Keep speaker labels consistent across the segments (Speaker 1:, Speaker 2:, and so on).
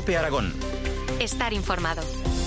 Speaker 1: COPE Aragón.
Speaker 2: Estar informado.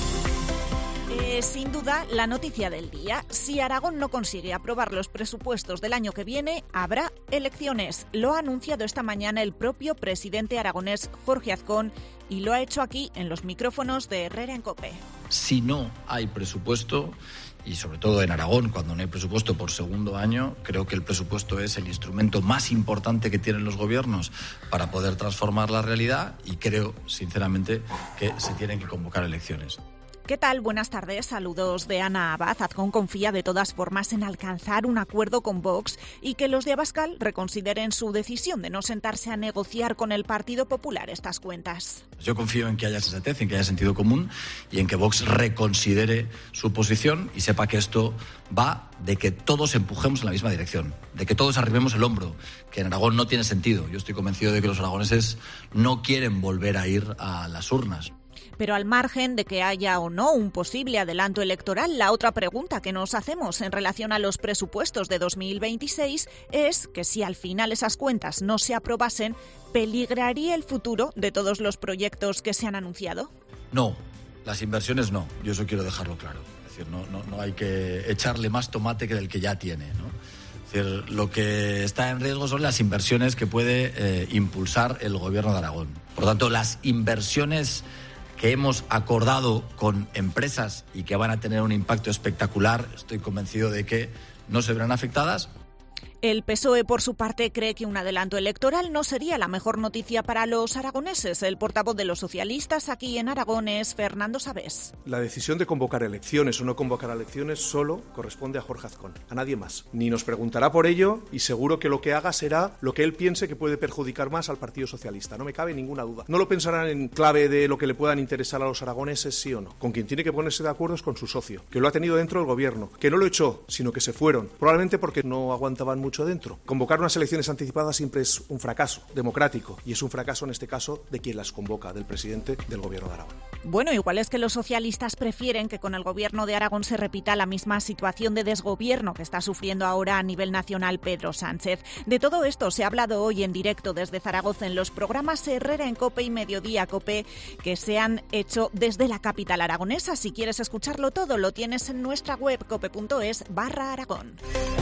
Speaker 3: Sin duda, la noticia del día. Si Aragón no consigue aprobar los presupuestos del año que viene, habrá elecciones. Lo ha anunciado esta mañana el propio presidente aragonés, Jorge Azcón, y lo ha hecho aquí en los micrófonos de Herrera en COPE.
Speaker 4: Si no hay presupuesto, y sobre todo en Aragón, cuando no hay presupuesto por segundo año, creo que el presupuesto es el instrumento más importante que tienen los gobiernos para poder transformar la realidad, y creo, sinceramente, que se tienen que convocar elecciones.
Speaker 3: ¿Qué tal? Buenas tardes. Saludos de Ana Abad. Azcón confía de todas formas en alcanzar un acuerdo con Vox y que los de Abascal reconsideren su decisión de no sentarse a negociar con el Partido Popular estas cuentas.
Speaker 4: Yo confío en que haya sensatez, en que haya sentido común y en que Vox reconsidere su posición y sepa que esto va de que todos empujemos en la misma dirección, de que todos arribemos el hombro, que en Aragón no tiene sentido. Yo estoy convencido de que los aragoneses no quieren volver a ir a las urnas.
Speaker 3: Pero al margen de que haya o no un posible adelanto electoral, la otra pregunta que nos hacemos en relación a los presupuestos de 2026 es que si al final esas cuentas no se aprobasen, ¿peligraría el futuro de todos los proyectos que se han anunciado?
Speaker 4: No, las inversiones no, yo eso quiero dejarlo claro. Es decir, no hay que echarle más tomate que del que ya tiene, ¿no? Es decir, lo que está en riesgo son las inversiones que puede impulsar el gobierno de Aragón. Por lo tanto, las inversiones que hemos acordado con empresas y que van a tener un impacto espectacular, estoy convencido de que no se verán afectadas.
Speaker 3: El PSOE, por su parte, cree que un adelanto electoral no sería la mejor noticia para los aragoneses. El portavoz de los socialistas aquí en Aragón es Fernando Sabés.
Speaker 5: La decisión de convocar elecciones o no convocar elecciones solo corresponde a Jorge Azcón, a nadie más. Ni nos preguntará por ello y seguro que lo que haga será lo que él piense que puede perjudicar más al Partido Socialista. No me cabe ninguna duda. No lo pensarán en clave de lo que le puedan interesar a los aragoneses, sí o no. Con quien tiene que ponerse de acuerdo es con su socio, que lo ha tenido dentro del gobierno, que no lo echó, sino que se fueron, probablemente porque no aguantaban mucho dentro. Convocar unas elecciones anticipadas siempre es un fracaso democrático y es un fracaso en este caso de quien las convoca, del presidente del gobierno de Aragón.
Speaker 3: Bueno, igual es que los socialistas prefieren que con el gobierno de Aragón se repita la misma situación de desgobierno que está sufriendo ahora a nivel nacional Pedro Sánchez. De todo esto se ha hablado hoy en directo desde Zaragoza en los programas Herrera en COPE y Mediodía COPE que se han hecho desde la capital aragonesa. Si quieres escucharlo todo, lo tienes en nuestra web cope.es/Aragón.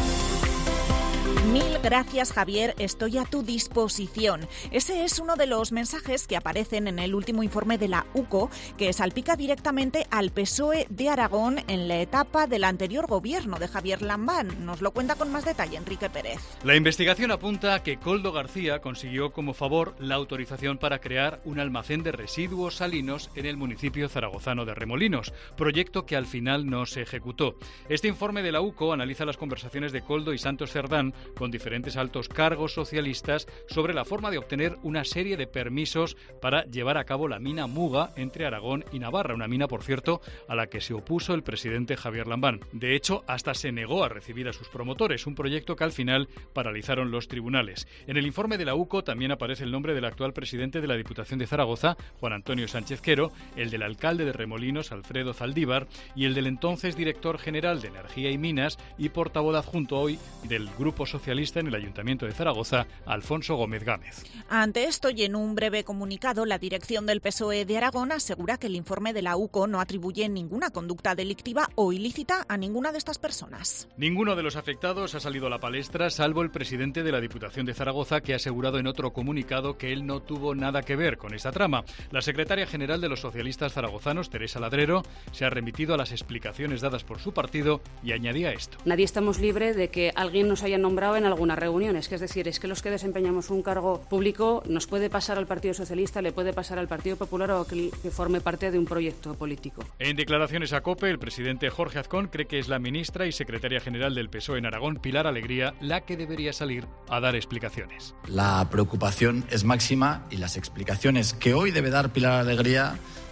Speaker 3: Mil gracias, Javier, estoy a tu disposición. Ese es uno de los mensajes que aparecen en el último informe de la UCO, que salpica directamente al PSOE de Aragón en la etapa del anterior gobierno de Javier Lambán. Nos lo cuenta con más detalle Enrique Pérez.
Speaker 6: La investigación apunta a que Koldo García consiguió como favor la autorización para crear un almacén de residuos salinos en el municipio zaragozano de Remolinos, proyecto que al final no se ejecutó. Este informe de la UCO analiza las conversaciones de Koldo y Santos Cerdán con diferentes altos cargos socialistas sobre la forma de obtener una serie de permisos para llevar a cabo la mina Muga entre Aragón y Navarra, una mina, por cierto, a la que se opuso el presidente Javier Lambán. De hecho, hasta se negó a recibir a sus promotores, un proyecto que al final paralizaron los tribunales. En el informe de la UCO también aparece el nombre del actual presidente de la Diputación de Zaragoza, Juan Antonio Sánchez Quero, el del alcalde de Remolinos, Alfredo Zaldívar, y el del entonces director general de Energía y Minas y portavoz adjunto hoy del Grupo Socialista en el Ayuntamiento de Zaragoza, Alfonso Gómez Gámez.
Speaker 3: Ante esto y en un breve comunicado, la dirección del PSOE de Aragón asegura que el informe de la UCO no atribuye ninguna conducta delictiva o ilícita a ninguna de estas personas.
Speaker 6: Ninguno de los afectados ha salido a la palestra, salvo el presidente de la Diputación de Zaragoza, que ha asegurado en otro comunicado que él no tuvo nada que ver con esta trama. La secretaria general de los socialistas zaragozanos, Teresa Ladrero, se ha remitido a las explicaciones dadas por su partido y añadía esto.
Speaker 7: Nadie estamos libre de que alguien nos haya nombrado en algunas reuniones, que es decir, es que los que desempeñamos un cargo público nos puede pasar al Partido Socialista, le puede pasar al Partido Popular o que forme parte de un proyecto político.
Speaker 6: En declaraciones a COPE, el presidente Jorge Azcón cree que es la ministra y secretaria general del PSOE en Aragón, Pilar Alegría, la que debería salir a dar explicaciones.
Speaker 4: La preocupación es máxima y las explicaciones que hoy debe dar Pilar Alegría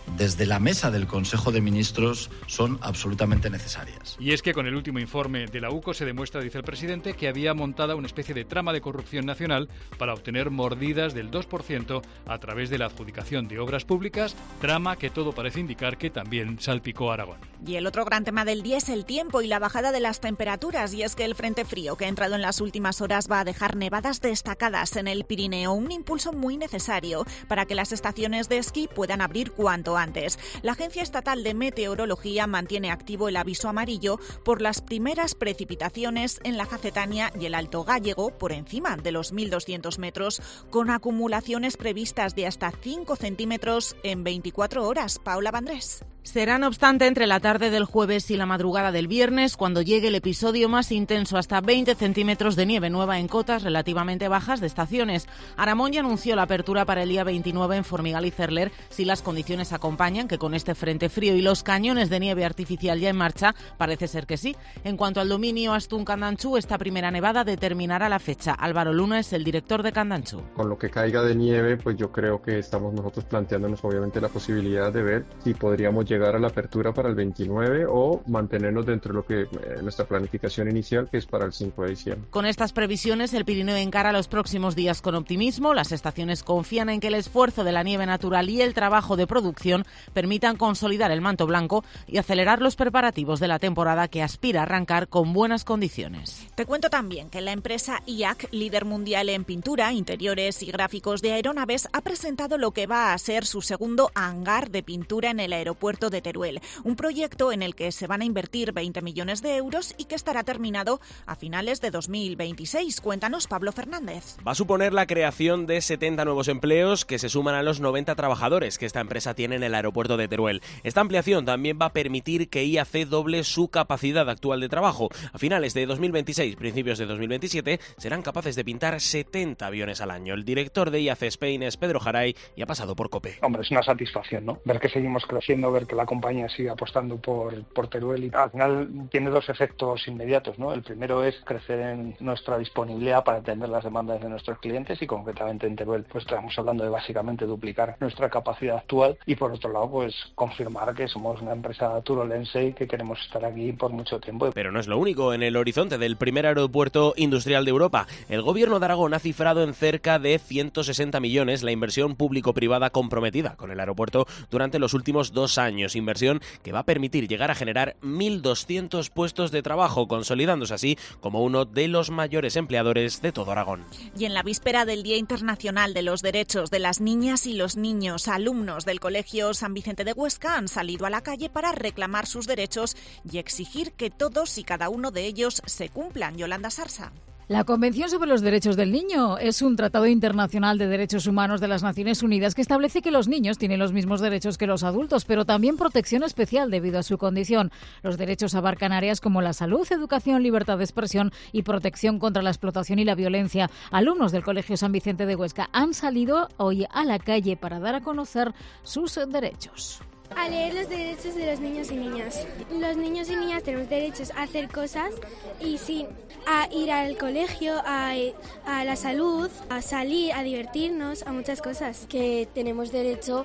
Speaker 4: desde la mesa del Consejo de Ministros son absolutamente necesarias.
Speaker 6: Y es que con el último informe de la UCO se demuestra, dice el presidente, que había montada una especie de trama de corrupción nacional para obtener mordidas del 2% a través de la adjudicación de obras públicas, trama que todo parece indicar que también salpicó a Aragón.
Speaker 3: Y el otro gran tema del día es el tiempo y la bajada de las temperaturas, y es que el frente frío que ha entrado en las últimas horas va a dejar nevadas destacadas en el Pirineo, un impulso muy necesario para que las estaciones de esquí puedan abrir cuanto antes. La Agencia Estatal de Meteorología mantiene activo el aviso amarillo por las primeras precipitaciones en la Jacetania y el Alto Gállego, por encima de los 1.200 metros, con acumulaciones previstas de hasta 5 centímetros en 24 horas. Paula Vandrés.
Speaker 1: Será, no obstante, entre la tarde del jueves y la madrugada del viernes cuando llegue el episodio más intenso, hasta 20 centímetros de nieve nueva en cotas relativamente bajas de estaciones. Aramón ya anunció la apertura para el día 29 en Formigal y Cerler si las condiciones acompañan, que con este frente frío y los cañones de nieve artificial ya en marcha, parece ser que sí. En cuanto al dominio Astún-Candanchú, esta primera nevada determinará la fecha. Álvaro Luna es el director de Candanchú.
Speaker 8: Con lo que caiga de nieve, pues yo creo que estamos nosotros planteándonos obviamente la posibilidad de ver si podríamos llegar a la apertura para el 29 o mantenernos dentro de lo que nuestra planificación inicial, que es para el 5 de diciembre.
Speaker 1: Con estas previsiones, el Pirineo encara los próximos días con optimismo. Las estaciones confían en que el esfuerzo de la nieve natural y el trabajo de producción permitan consolidar el manto blanco y acelerar los preparativos de la temporada, que aspira a arrancar con buenas condiciones.
Speaker 3: Te cuento también que la empresa IAC, líder mundial en pintura, interiores y gráficos de aeronaves, ha presentado lo que va a ser su segundo hangar de pintura en el aeropuerto de Teruel. Un proyecto en el que se van a invertir 20 millones de euros y que estará terminado a finales de 2026. Cuéntanos, Pablo Fernández.
Speaker 9: Va a suponer la creación de 70 nuevos empleos que se suman a los 90 trabajadores que esta empresa tiene en el aeropuerto de Teruel. Esta ampliación también va a permitir que IAC doble su capacidad actual de trabajo. A finales de 2026, principios de 2027, serán capaces de pintar 70 aviones al año. El director de IAC Spain es Pedro Jaray y ha pasado por COPE.
Speaker 10: Hombre, es una satisfacción, ¿no? Ver que seguimos creciendo, ver que la compañía sigue apostando por Teruel, y al final tiene dos efectos inmediatos, ¿no? El primero es crecer en nuestra disponibilidad para atender las demandas de nuestros clientes, y concretamente en Teruel pues estamos hablando de básicamente duplicar nuestra capacidad actual, y por otro lado pues confirmar que somos una empresa turolense y que queremos estar aquí por mucho tiempo.
Speaker 9: Pero no es lo único. En el horizonte del primer aeropuerto industrial de Europa, el gobierno de Aragón ha cifrado en cerca de 160 millones la inversión público-privada comprometida con el aeropuerto durante los últimos 2 años, inversión que va a permitir llegar a generar 1.200 puestos de trabajo, consolidándose así como uno de los mayores empleadores de todo Aragón.
Speaker 3: Y en la víspera del Día Internacional de los Derechos de las Niñas y los Niños, alumnos del Colegio San Vicente de Huesca han salido a la calle para reclamar sus derechos y exigir que todos y cada uno de ellos se cumplan. Yolanda Sarsa.
Speaker 11: La Convención sobre los Derechos del Niño es un tratado internacional de derechos humanos de las Naciones Unidas que establece que los niños tienen los mismos derechos que los adultos, pero también protección especial debido a su condición. Los derechos abarcan áreas como la salud, educación, libertad de expresión y protección contra la explotación y la violencia. Alumnos del Colegio San Vicente de Huesca han salido hoy a la calle para dar a conocer sus derechos.
Speaker 12: A leer los derechos de los niños y niñas. Los niños y niñas tenemos derechos a hacer cosas y sí, a ir al colegio, a la salud, a salir, a divertirnos, a muchas cosas.
Speaker 13: Que tenemos derecho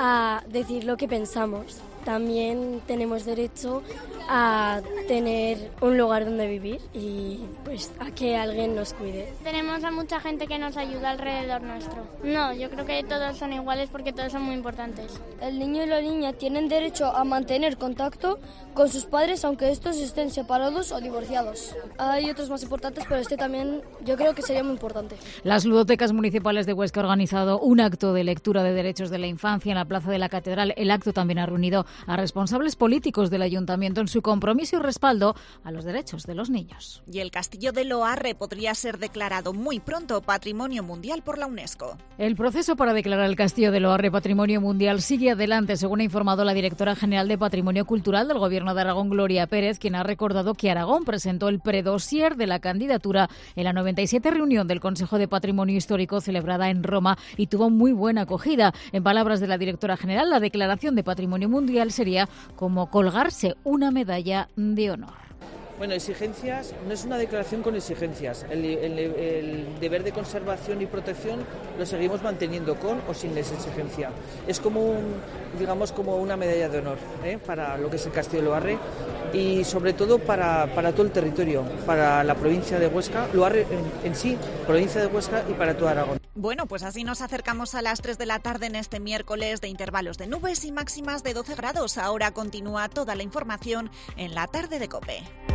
Speaker 13: a decir lo que pensamos. También tenemos derecho a tener un lugar donde vivir y pues a que alguien nos cuide.
Speaker 12: Tenemos a mucha gente que nos ayuda alrededor nuestro. No, yo creo que todos son iguales porque todos son muy importantes.
Speaker 13: El niño y la niña tienen derecho a mantener contacto con sus padres aunque estos estén separados o divorciados. Hay otros más importantes, pero este también yo creo que sería muy importante.
Speaker 11: Las ludotecas municipales de Huesca han organizado un acto de lectura de derechos de la infancia en la Plaza de la Catedral. El acto también ha reunido a responsables políticos del ayuntamiento en su compromiso y respaldo a los derechos de los niños.
Speaker 3: Y el castillo de Loarre podría ser declarado muy pronto Patrimonio Mundial por la UNESCO.
Speaker 11: El proceso para declarar el castillo de Loarre Patrimonio Mundial sigue adelante, según ha informado la directora general de Patrimonio Cultural del Gobierno de Aragón, Gloria Pérez, quien ha recordado que Aragón presentó el predosier de la candidatura en la 97 reunión del Consejo de Patrimonio Histórico celebrada en Roma y tuvo muy buena acogida. En palabras de la directora general, la declaración de Patrimonio Mundial sería como colgarse una medalla de honor.
Speaker 14: Bueno, exigencias, no es una declaración con exigencias. El deber de conservación y protección lo seguimos manteniendo con o sin esa exigencia. Es como como una medalla de honor para lo que es el Castillo de Loarre y sobre todo para todo el territorio, para la provincia de Huesca, Loarre en sí, provincia de Huesca y para todo Aragón.
Speaker 3: Bueno, pues así nos acercamos a las 3 de la tarde en este miércoles de intervalos de nubes y máximas de 12 grados. Ahora continúa toda la información en la tarde de COPE.